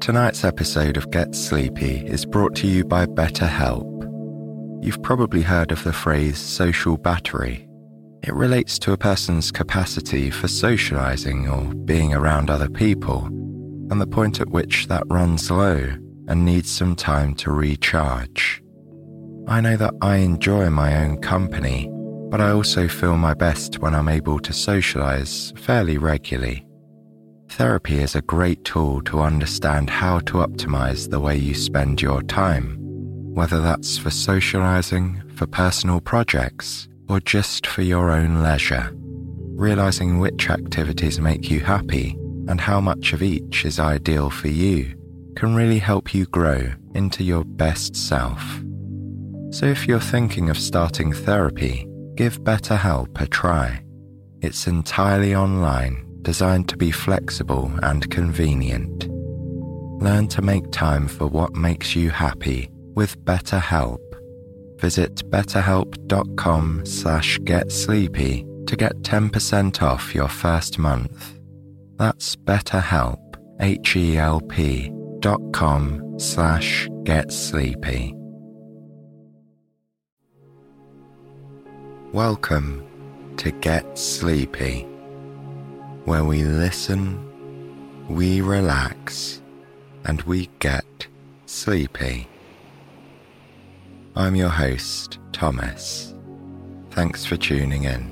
Tonight's episode of Get Sleepy is brought to you by BetterHelp. You've probably heard of the phrase social battery. It relates to a person's capacity for socializing or being around other people, and the point at which that runs low and needs some time to recharge. I know that I enjoy my own company, but I also feel my best when I'm able to socialize fairly regularly. Therapy is a great tool to understand how to optimize the way you spend your time, whether that's for socializing, for personal projects, or just for your own leisure. Realizing which activities make you happy and how much of each is ideal for you can really help you grow into your best self. So if you're thinking of starting therapy, give BetterHelp a try. It's entirely online, designed to be flexible and convenient. Learn to make time for what makes you happy with BetterHelp. Visit betterhelp.com/getsleepy to get 10% off your first month. That's BetterHelp, HELP.com/getsleepy. Welcome to Get Sleepy, where we listen, we relax, and we get sleepy. I'm your host, Thomas. Thanks for tuning in.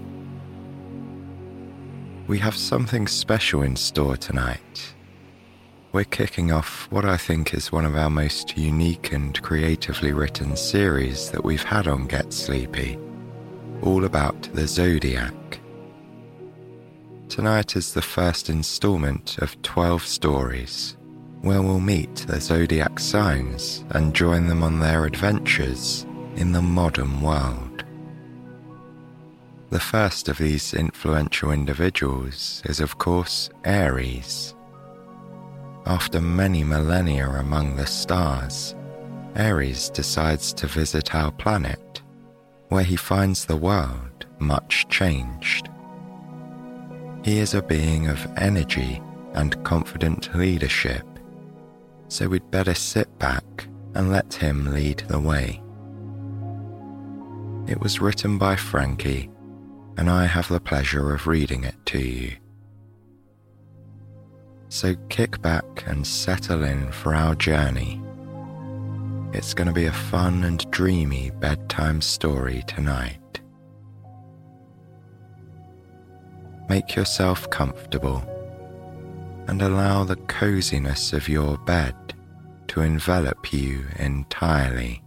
We have something special in store tonight. We're kicking off what I think is one of our most unique and creatively written series that we've had on Get Sleepy, all about the Zodiac. Tonight is the first installment of 12 stories, where we'll meet the Zodiac signs and join them on their adventures in the modern world. The first of these influential individuals is, of course, Aries. After many millennia among the stars, Aries decides to visit our planet, where he finds the world much changed. He is a being of energy and confident leadership, so we'd better sit back and let him lead the way. It was written by Frankie, and I have the pleasure of reading it to you. So kick back and settle in for our journey. It's going to be a fun and dreamy bedtime story tonight. Make yourself comfortable and allow the coziness of your bed to envelop you entirely.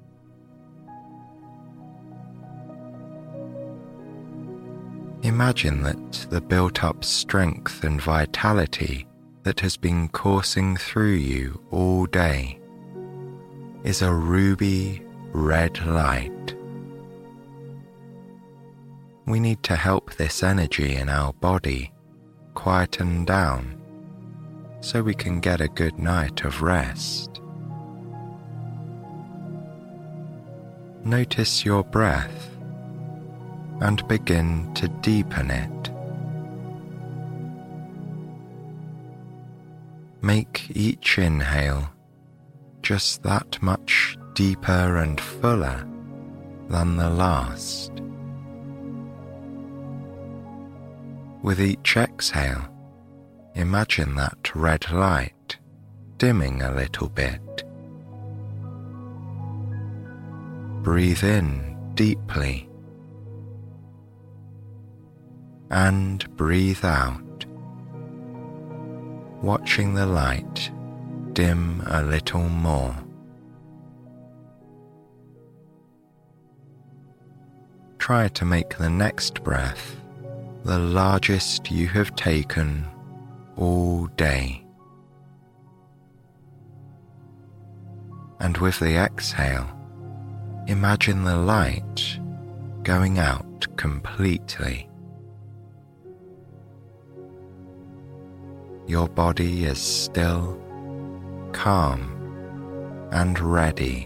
Imagine that the built-up strength and vitality that has been coursing through you all day is a ruby red light. We need to help this energy in our body quieten down so we can get a good night of rest. Notice your breath and begin to deepen it. Make each inhale just that much deeper and fuller than the last. With each exhale, imagine that red light dimming a little bit. Breathe in deeply and breathe out, watching the light dim a little more. Try to make the next breath the largest you have taken all day. And with the exhale, imagine the light going out completely. Your body is still, calm, and ready.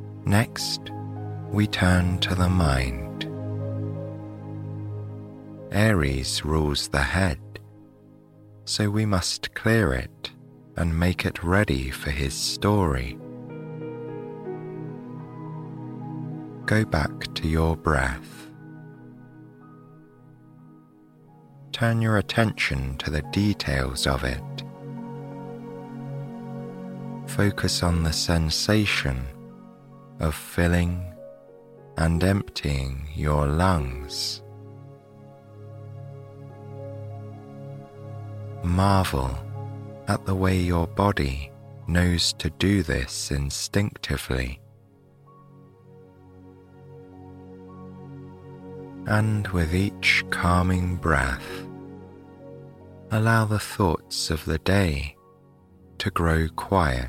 Next, we turn to the mind. Aries rules the head, so we must clear it and make it ready for his story. Go back to your breath. Turn your attention to the details of it. Focus on the sensation of filling and emptying your lungs. Marvel at the way your body knows to do this instinctively. And with each calming breath, allow the thoughts of the day to grow quiet.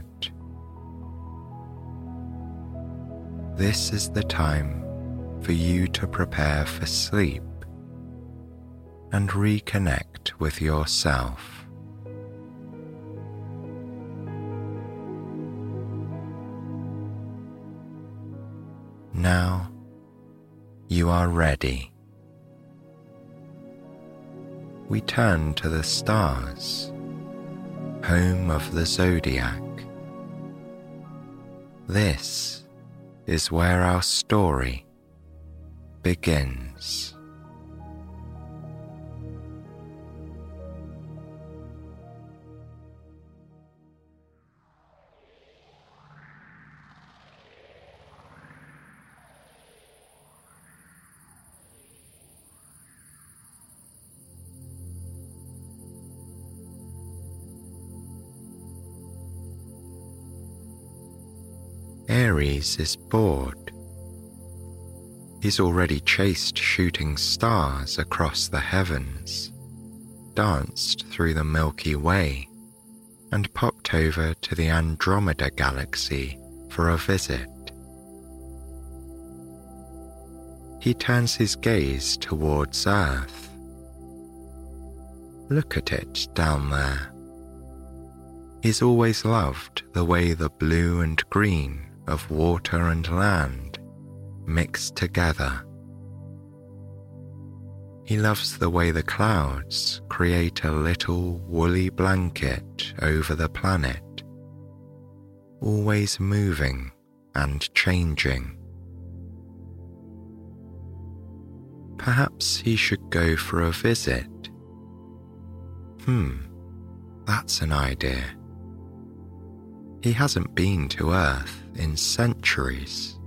This is the time for you to prepare for sleep and reconnect with yourself. Now you are ready. We turn to the stars, home of the zodiac. This is where our story begins. Aries is bored. He's already chased shooting stars across the heavens, danced through the Milky Way, and popped over to the Andromeda Galaxy for a visit. He turns his gaze towards Earth. Look at it down there. He's always loved the way the blue and green of water and land mix together. He loves the way the clouds create a little woolly blanket over the planet, always moving and changing. Perhaps he should go for a visit. That's an idea. He hasn't been to Earth in centuries.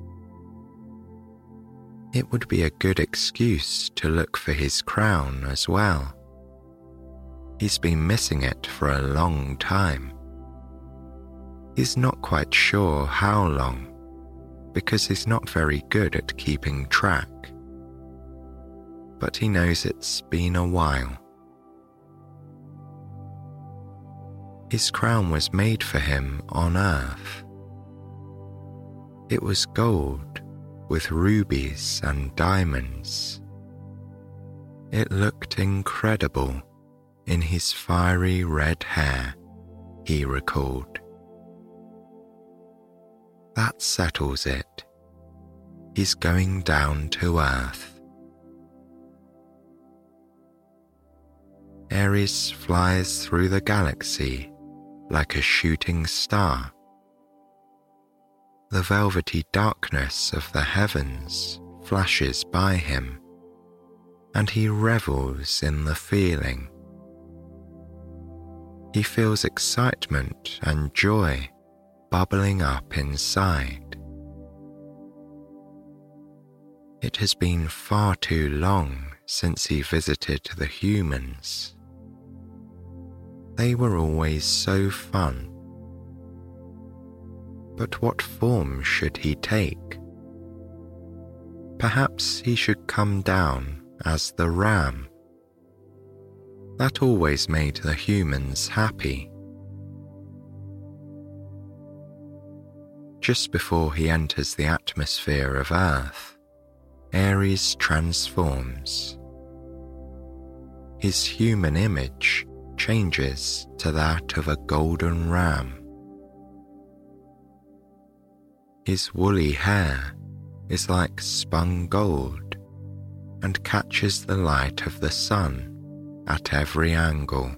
It would be a good excuse to look for his crown as well. He's been missing it for a long time. He's not quite sure how long, because he's not very good at keeping track. But he knows it's been a while. His crown was made for him on Earth. It was gold with rubies and diamonds. It looked incredible in his fiery red hair, he recalled. That settles it. He's going down to Earth. Aries flies through the galaxy like a shooting star. The velvety darkness of the heavens flashes by him, and he revels in the feeling. He feels excitement and joy bubbling up inside. It has been far too long since he visited the humans. They were always so fun. But what form should he take? Perhaps he should come down as the ram. That always made the humans happy. Just before he enters the atmosphere of Earth, Aries transforms. His human image changes to that of a golden ram. His woolly hair is like spun gold, and catches the light of the sun at every angle.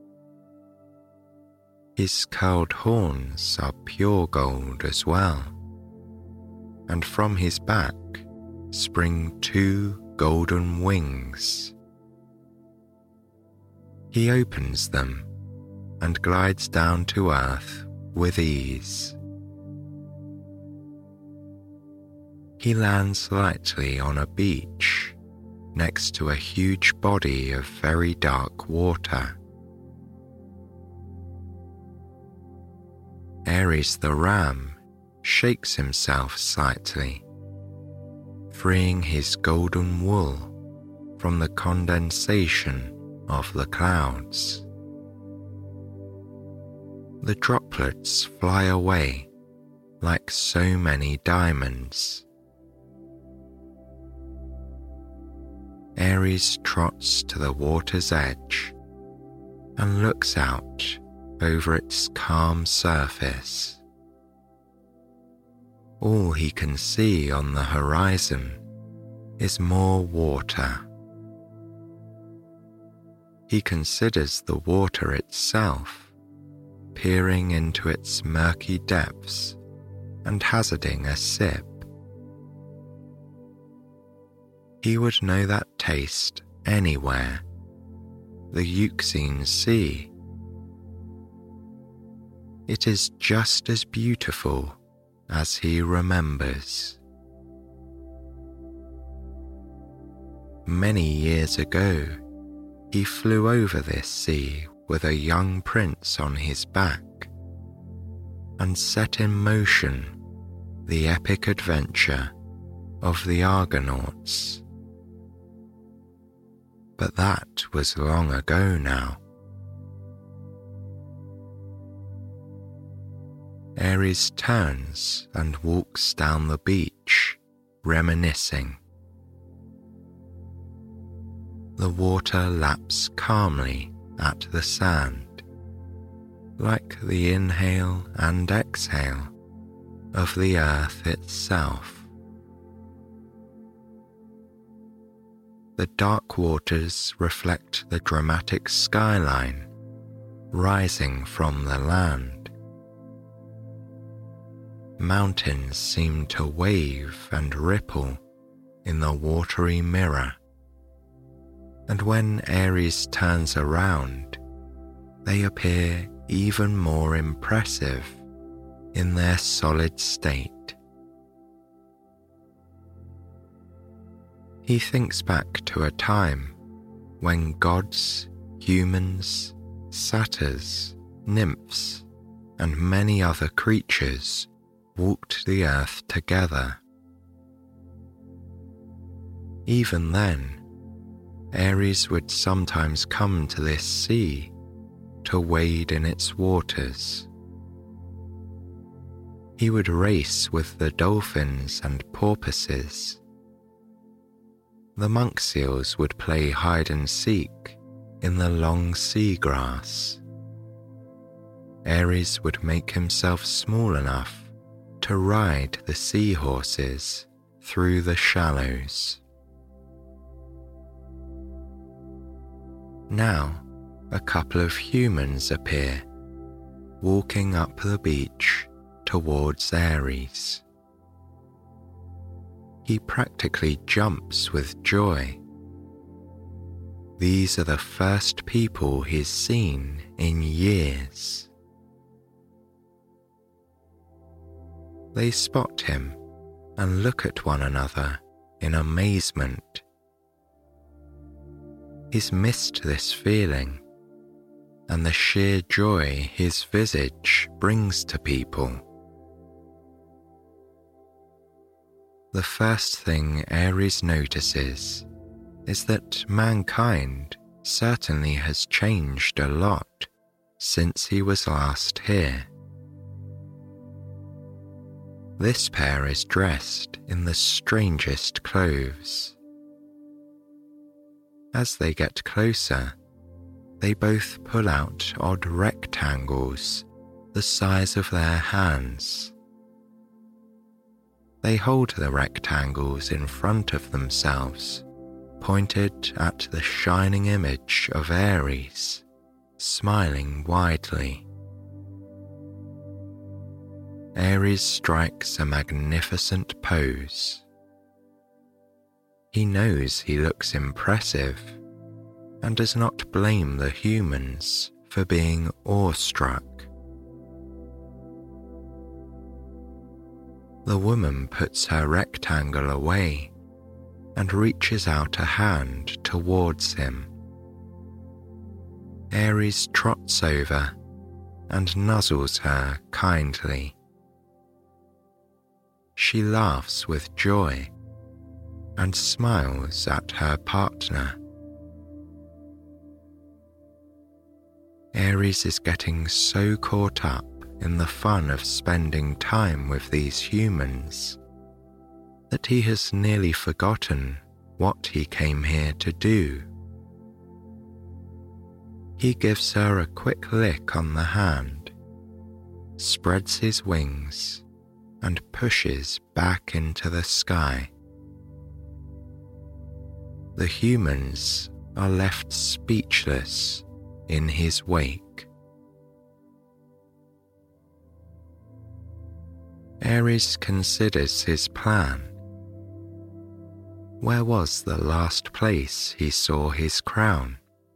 His curled horns are pure gold as well, and from his back spring 2 golden wings. He opens them and glides down to earth with ease. He lands lightly on a beach next to a huge body of very dark water. Ares the ram shakes himself slightly, freeing his golden wool from the condensation of the clouds. The droplets fly away like so many diamonds. Ares trots to the water's edge and looks out over its calm surface. All he can see on the horizon is more water. He considers the water itself, peering into its murky depths and hazarding a sip. He would know that taste anywhere, the Euxine Sea. It is just as beautiful as he remembers. Many years ago, he flew over this sea with a young prince on his back and set in motion the epic adventure of the Argonauts. But that was long ago now. Ares turns and walks down the beach, reminiscing. The water laps calmly at the sand, like the inhale and exhale of the earth itself. The dark waters reflect the dramatic skyline rising from the land. Mountains seem to wave and ripple in the watery mirror, and when Ares turns around, they appear even more impressive in their solid state. He thinks back to a time when gods, humans, satyrs, nymphs, and many other creatures walked the earth together. Even then, Ares would sometimes come to this sea to wade in its waters. He would race with the dolphins and porpoises. The monk seals would play hide and seek in the long seagrass. Ares would make himself small enough to ride the seahorses through the shallows. Now, a couple of humans appear, walking up the beach towards Ares. He practically jumps with joy. These are the first people he's seen in years. They spot him and look at one another in amazement. He's missed this feeling and the sheer joy his visage brings to people. The first thing Ares notices is that mankind certainly has changed a lot since he was last here. This pair is dressed in the strangest clothes. As they get closer, they both pull out odd rectangles the size of their hands. They hold the rectangles in front of themselves pointed at the shining image of Ares, smiling widely. Ares strikes a magnificent pose. He knows he looks impressive and does not blame the humans for being awestruck. The woman puts her rectangle away and reaches out a hand towards him. Ares trots over and nuzzles her kindly. She laughs with joy and smiles at her partner. Ares is getting so caught up in the fun of spending time with these humans that he has nearly forgotten what he came here to do. He gives her a quick lick on the hand, spreads his wings, and pushes back into the sky. The humans are left speechless in his wake. Ares considers his plan. Where was the last place he saw his crown?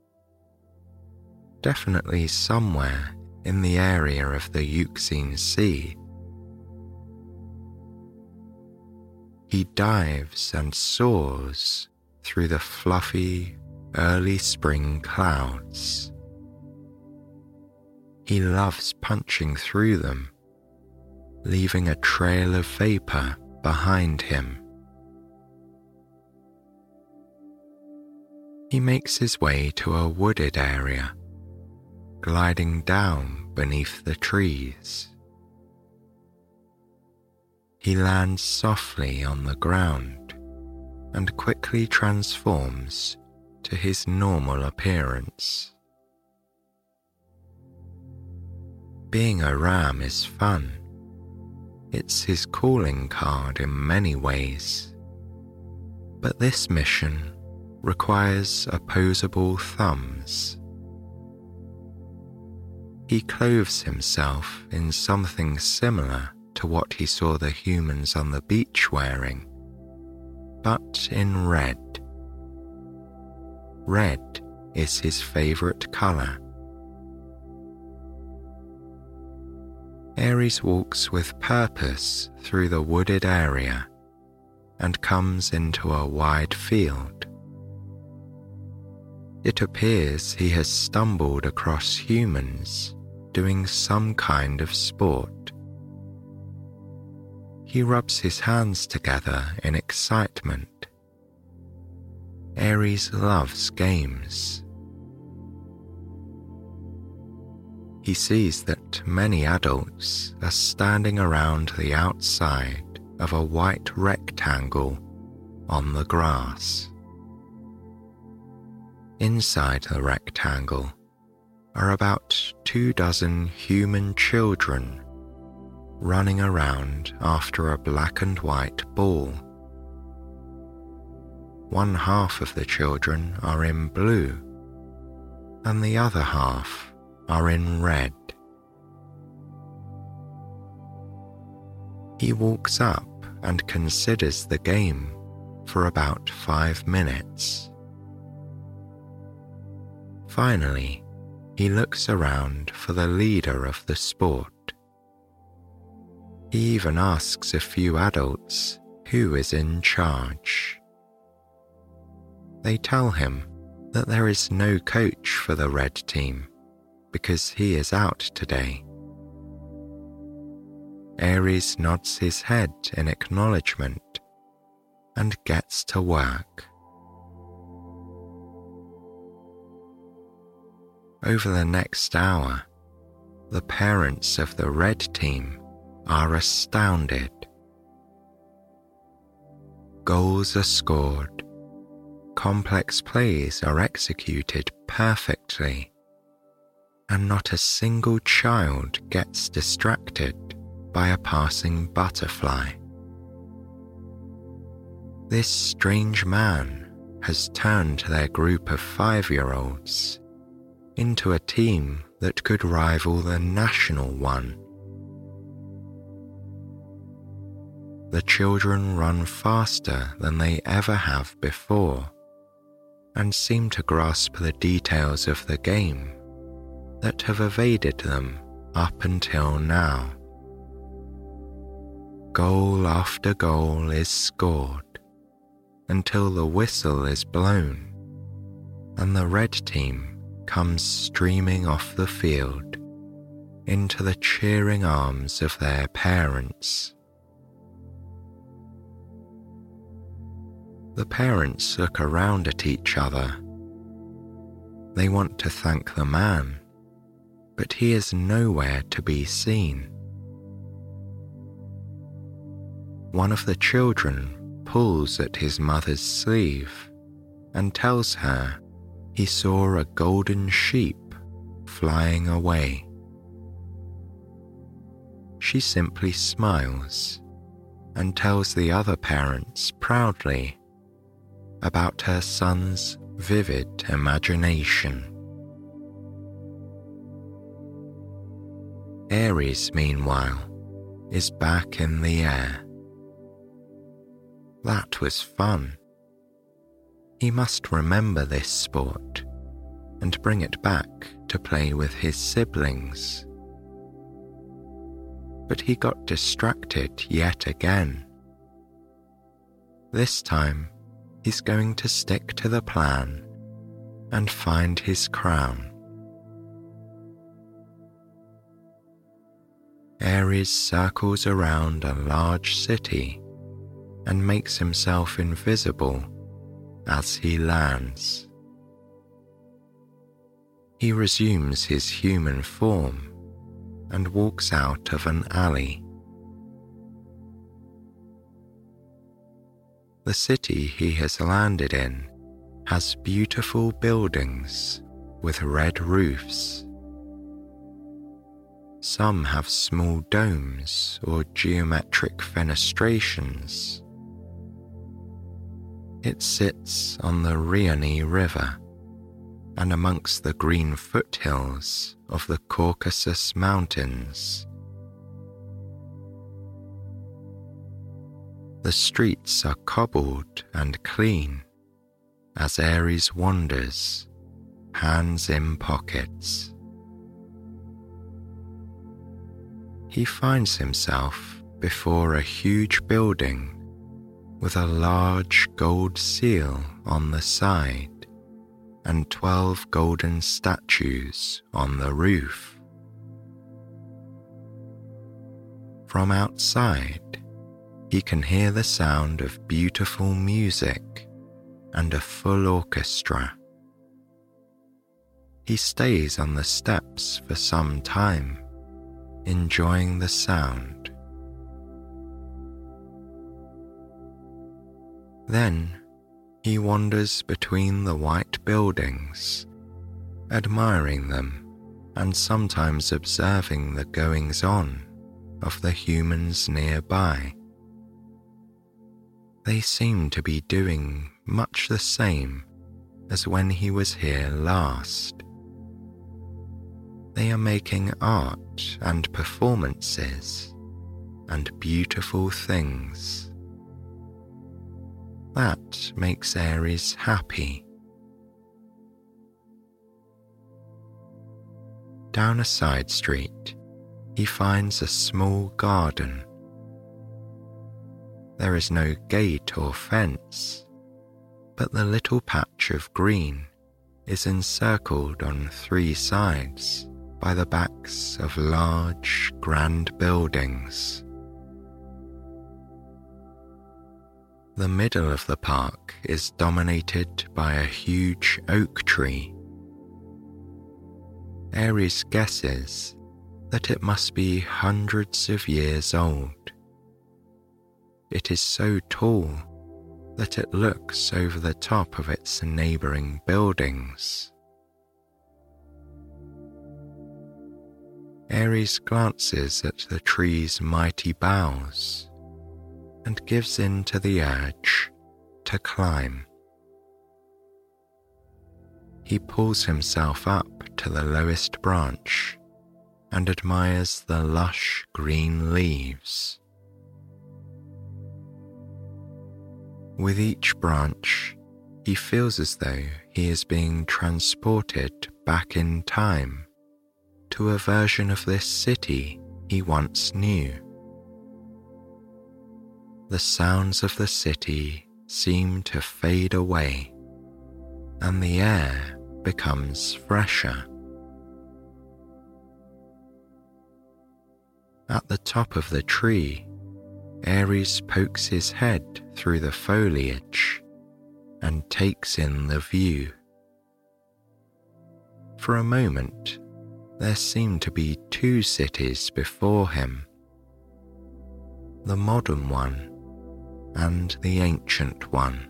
Definitely somewhere in the area of the Euxine Sea. He dives and soars through the fluffy, early spring clouds. He loves punching through them, leaving a trail of vapor behind him. He makes his way to a wooded area, gliding down beneath the trees. He lands softly on the ground and quickly transforms to his normal appearance. Being a ram is fun. It's his calling card in many ways. But this mission requires opposable thumbs. He clothes himself in something similar to what he saw the humans on the beach wearing, but in red. Red is his favorite color. Ares walks with purpose through the wooded area and comes into a wide field. It appears he has stumbled across humans doing some kind of sport. He rubs his hands together in excitement. Ares loves games. He sees that many adults are standing around the outside of a white rectangle on the grass. Inside the rectangle are about 24 human children running around after a black and white ball. One half of the children are in blue, and the other half are in red. He walks up and considers the game for about 5 minutes. Finally, he looks around for the leader of the sport. He even asks a few adults who is in charge. They tell him that there is no coach for the red team because he is out today. Ares nods his head in acknowledgement and gets to work. Over the next hour, the parents of the red team are astounded. Goals are scored, complex plays are executed perfectly, and not a single child gets distracted by a passing butterfly. This strange man has turned their group of 5-year-olds into a team that could rival the national one. The children run faster than they ever have before and seem to grasp the details of the game that have evaded them up until now. Goal after goal is scored until the whistle is blown and the red team comes streaming off the field into the cheering arms of their parents. The parents look around at each other. They want to thank the man, but he is nowhere to be seen. One of the children pulls at his mother's sleeve and tells her he saw a golden sheep flying away. She simply smiles and tells the other parents proudly about her son's vivid imagination. Aries, meanwhile, is back in the air. That was fun. He must remember this sport and bring it back to play with his siblings. But he got distracted yet again. This time, he's going to stick to the plan and find his crown. Aries circles around a large city and makes himself invisible as he lands. He resumes his human form and walks out of an alley. The city he has landed in has beautiful buildings with red roofs. Some have small domes or geometric fenestrations. It sits on the Rioni River and amongst the green foothills of the Caucasus Mountains. The streets are cobbled and clean as Aries wanders, hands in pockets. He finds himself before a huge building with a large gold seal on the side and 12 golden statues on the roof. From outside, he can hear the sound of beautiful music and a full orchestra. He stays on the steps for some time, enjoying the sound. Then he wanders between the white buildings, admiring them and sometimes observing the goings-on of the humans nearby. They seem to be doing much the same as when he was here last. They are making art and performances and beautiful things. That makes Aries happy. Down a side street, he finds a small garden. There is no gate or fence, but the little patch of green is encircled on 3 sides by the backs of large, grand buildings. The middle of the park is dominated by a huge oak tree. Aries guesses that it must be hundreds of years old. It is so tall that it looks over the top of its neighboring buildings. Aries glances at the tree's mighty boughs and gives in to the urge to climb. He pulls himself up to the lowest branch and admires the lush green leaves. With each branch, he feels as though he is being transported back in time to a version of this city he once knew. The sounds of the city seem to fade away, and the air becomes fresher. At the top of the tree, Ares pokes his head through the foliage and takes in the view. For a moment, there seem to be two cities before him, the modern one and the ancient one.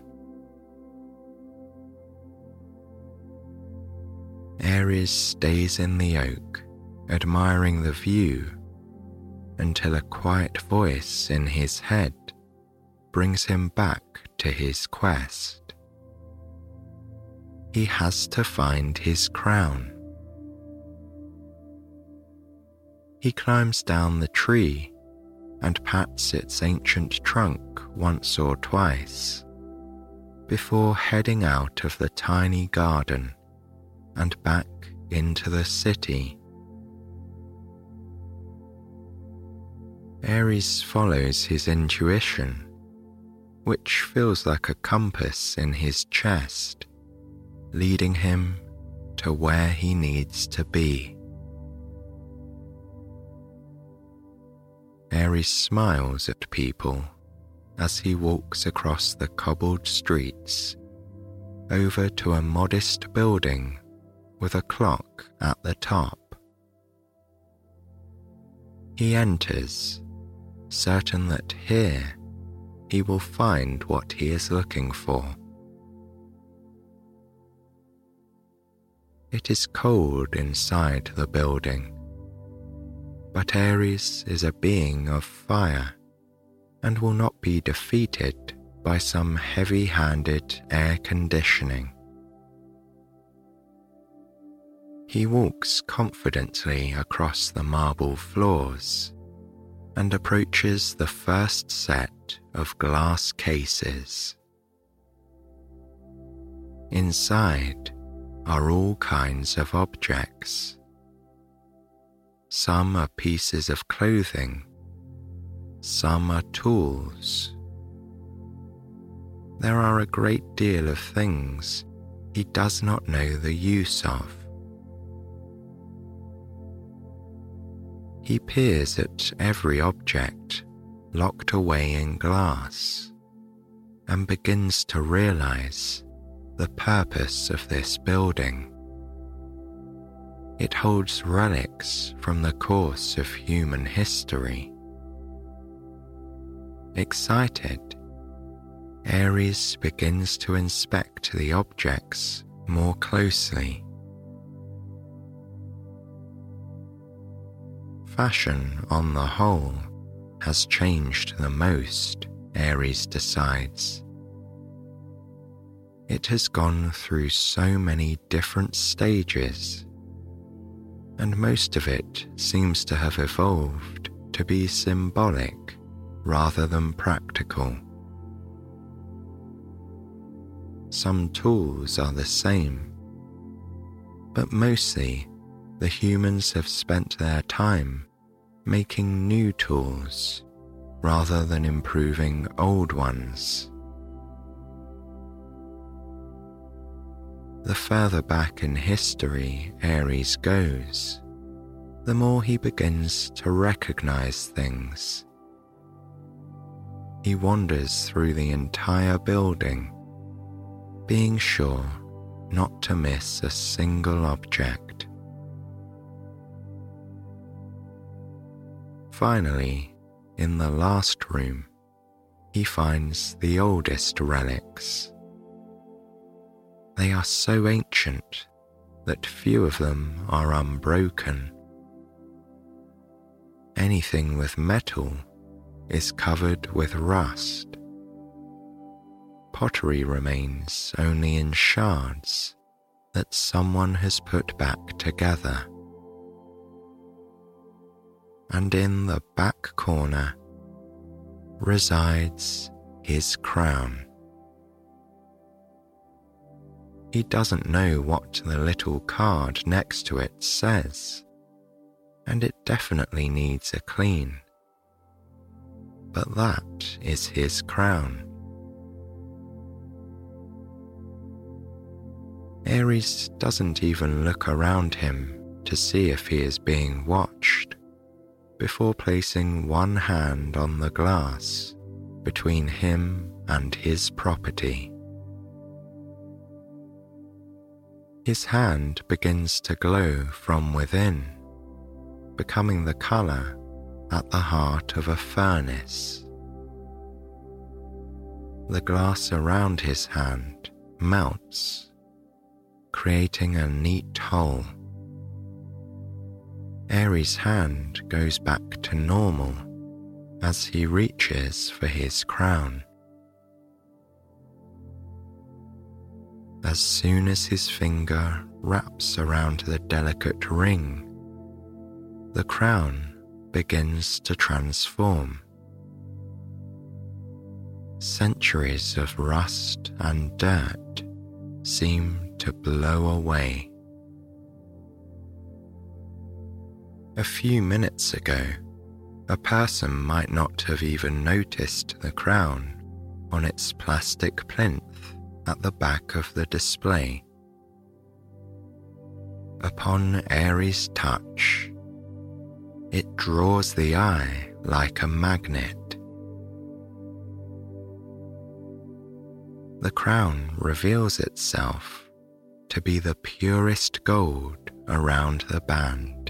Ares stays in the oak, admiring the view, until a quiet voice in his head brings him back to his quest. He has to find his crown. He climbs down the tree and pats its ancient trunk once or twice before heading out of the tiny garden and back into the city. Ares follows his intuition, which feels like a compass in his chest, leading him to where he needs to be. Ares smiles at people as he walks across the cobbled streets over to a modest building with a clock at the top. He enters, certain that here he will find what he is looking for. It is cold inside the building, but Ares is a being of fire and will not be defeated by some heavy-handed air conditioning. He walks confidently across the marble floors and approaches the first set of glass cases. Inside are all kinds of objects. Some are pieces of clothing, some are tools. There are a great deal of things he does not know the use of. He peers at every object locked away in glass and begins to realize the purpose of this building. It holds relics from the course of human history. Excited, Ares begins to inspect the objects more closely. Fashion on the whole has changed the most, Ares decides. It has gone through so many different stages, and most of it seems to have evolved to be symbolic rather than practical. Some tools are the same, but mostly the humans have spent their time making new tools rather than improving old ones. The further back in history Ares goes, the more he begins to recognize things. He wanders through the entire building, being sure not to miss a single object. Finally, in the last room, he finds the oldest relics. They are so ancient that few of them are unbroken. Anything with metal is covered with rust. Pottery remains only in shards, that someone has put back together. And in the back corner resides his crown. He doesn't know what the little card next to it says, and it definitely needs a clean. But that is his crown. Ares doesn't even look around him to see if he is being watched before placing one hand on the glass between him and his property. His hand begins to glow from within, becoming the colour at the heart of a furnace. The glass around his hand melts, creating a neat hole. Ares' hand goes back to normal as he reaches for his crown. As soon as his finger wraps around the delicate ring, the crown begins to transform. Centuries of rust and dirt seem to blow away. A few minutes ago, a person might not have even noticed the crown on its plastic plinth at the back of the display. Upon Ares' touch, it draws the eye like a magnet. The crown reveals itself to be the purest gold around the band.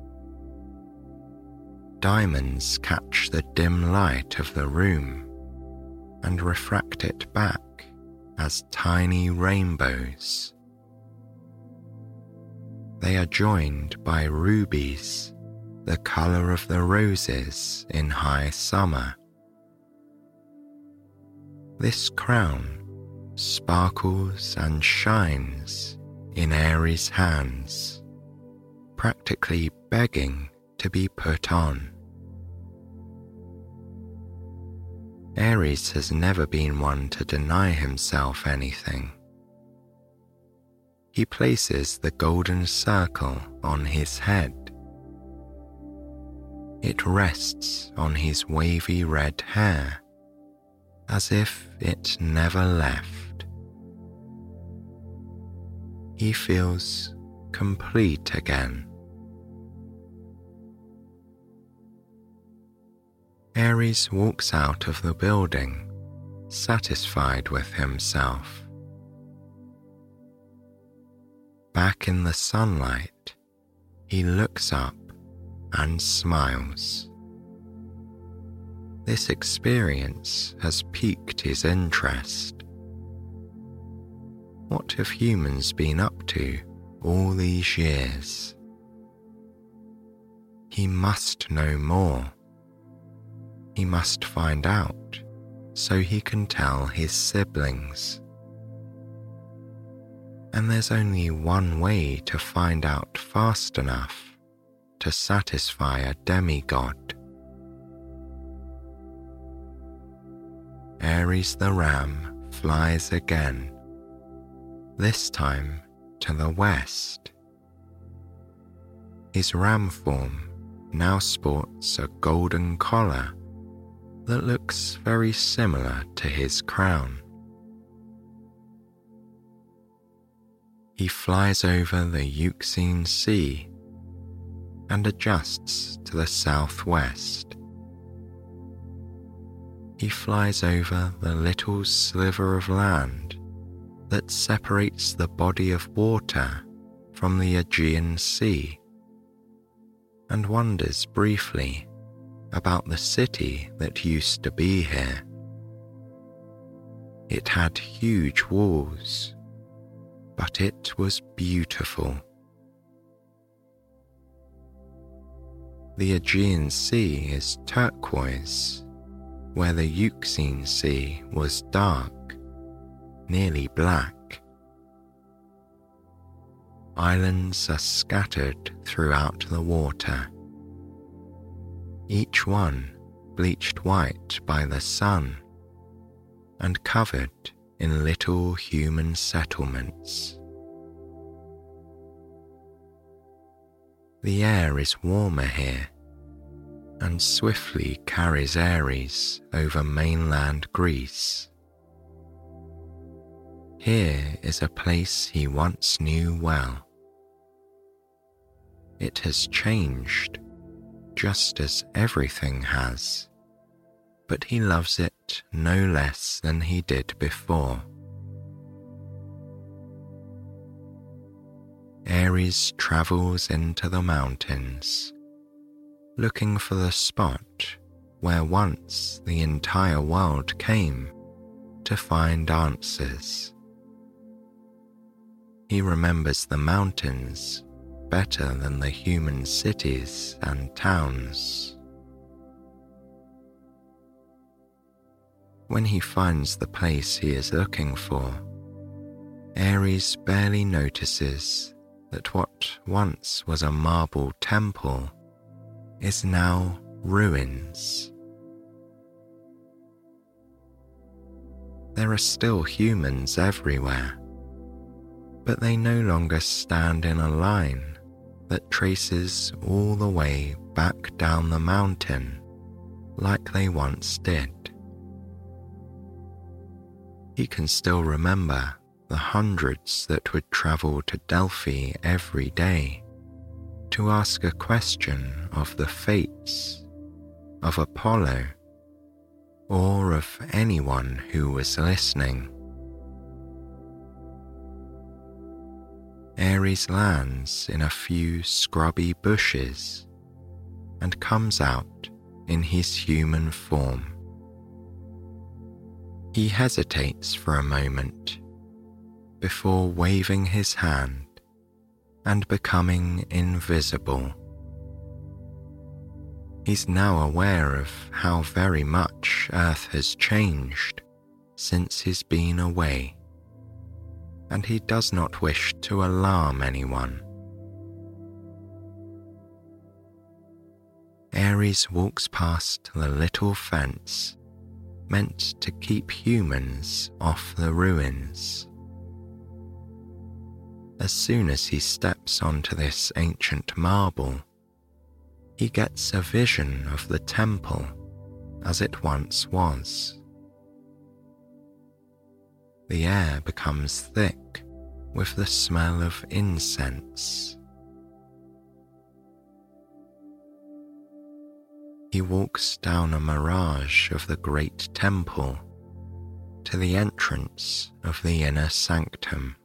Diamonds catch the dim light of the room and refract it back as tiny rainbows. They are joined by rubies, the colour of the roses in high summer. This crown sparkles and shines in Ares' hands, practically begging to be put on. Ares has never been one to deny himself anything. He places the golden circle on his head. It rests on his wavy red hair, as if it never left. He feels complete again. Ares walks out of the building, satisfied with himself. Back in the sunlight, he looks up and smiles. This experience has piqued his interest. What have humans been up to all these years? He must know more. He must find out so he can tell his siblings. And there's only one way to find out fast enough to satisfy a demigod. Ares the ram flies again, this time to the west. His ram form now sports a golden collar that looks very similar to his crown. He flies over the Euxine Sea and adjusts to the southwest. He flies over the little sliver of land that separates the body of water from the Aegean Sea and wonders briefly about the city that used to be here. It had huge walls, but it was beautiful. The Aegean Sea is turquoise, where the Euxine Sea was dark, nearly black. islands are scattered throughout the water, each one bleached white by the sun and covered in little human settlements. The air is warmer here and swiftly carries Ares over mainland Greece. Here is a place he once knew well. It has changed, just as everything has, but he loves it no less than he did before. Ares travels into the mountains, looking for the spot where once the entire world came to find answers. He remembers the mountains better than the human cities and towns. When he finds the place he is looking for, Ares barely notices that what once was a marble temple is now ruins. There are still humans everywhere, but they no longer stand in a line that traces all the way back down the mountain like they once did. He can still remember the hundreds that would travel to Delphi every day to ask a question of the fates, of Apollo, or of anyone who was listening. Ares lands in a few scrubby bushes and comes out in his human form. He hesitates for a moment before waving his hand and becoming invisible. He's now aware of how very much Earth has changed since he's been away, and he does not wish to alarm anyone. Ares walks past the little fence meant to keep humans off the ruins. As soon as he steps onto this ancient marble, he gets a vision of the temple as it once was. The air becomes thick with the smell of incense. He walks down a mirage of the great temple to the entrance of the inner sanctum.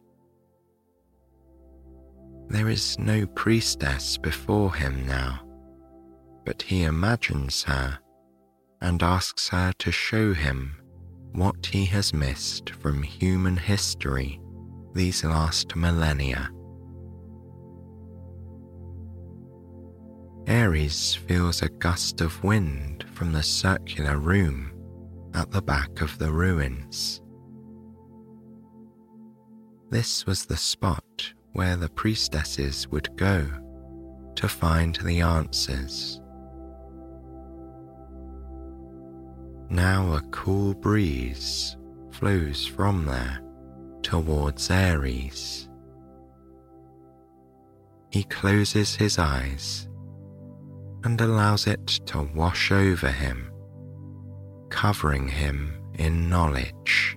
There is no priestess before him now, but he imagines her and asks her to show him what he has missed from human history these last millennia. Ares feels a gust of wind from the circular room at the back of the ruins. This was the spot where the priestesses would go to find the answers. Now a cool breeze flows from there towards Ares. He closes his eyes and allows it to wash over him, covering him in knowledge.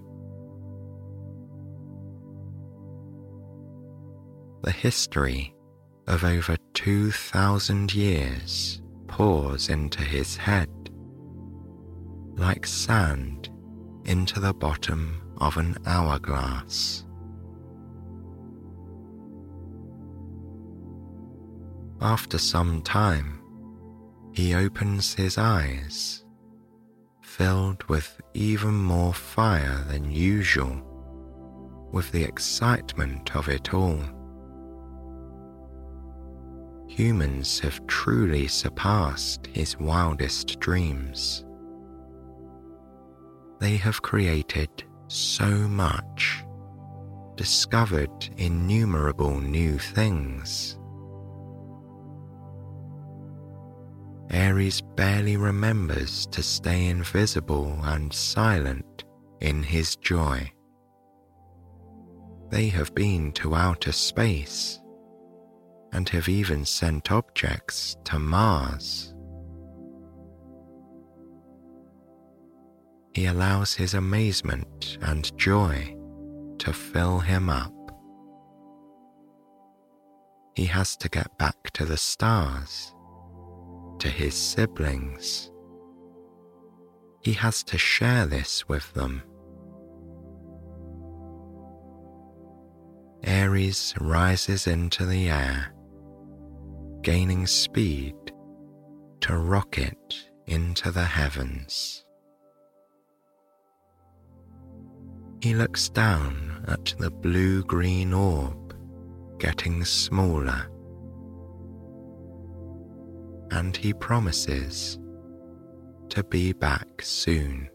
The history of over 2,000 years pours into his head, like sand into the bottom of an hourglass. After some time, he opens his eyes, filled with even more fire than usual, with the excitement of it all. Humans have truly surpassed his wildest dreams. They have created so much, discovered innumerable new things. Aries barely remembers to stay invisible and silent in his joy. They have been to outer space and have even sent objects to Mars. He allows his amazement and joy to fill him up. He has to get back to the stars, to his siblings. He has to share this with them. Aries rises into the air, gaining speed to rocket into the heavens. He looks down at the blue-green orb getting smaller, and he promises to be back soon.